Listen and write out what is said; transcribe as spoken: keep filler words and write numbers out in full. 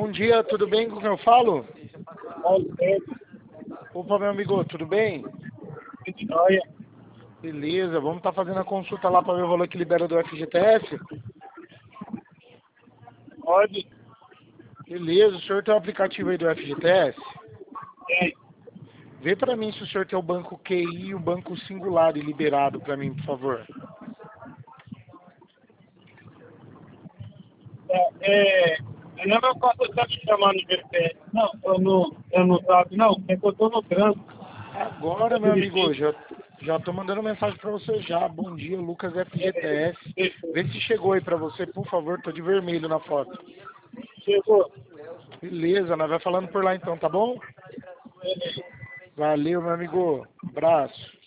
Bom dia, tudo bem com quem eu falo? Alfredo, Opa, meu amigo, tudo bem? olha, Beleza, vamos estar fazendo a consulta lá para ver o valor que libera do F G T S? pode, Beleza, o senhor tem o aplicativo aí do F G T S? tem. Vê para mim se o senhor tem o banco Q I e o banco Singular liberado para mim, por favor. É, é, eu não posso estar te chamando de V P S. Não, eu não, eu não sabe, não, é que eu tô no trânsito. Agora, Eu meu amigo, dirigi. já, já tô mandando mensagem para você já. Bom dia, Lucas F G T S. Isso, Vê se chegou aí para você, por favor, tô de vermelho na foto. chegou. Beleza, nós vai falando por lá então, tá bom? Valeu, meu amigo. Abraço.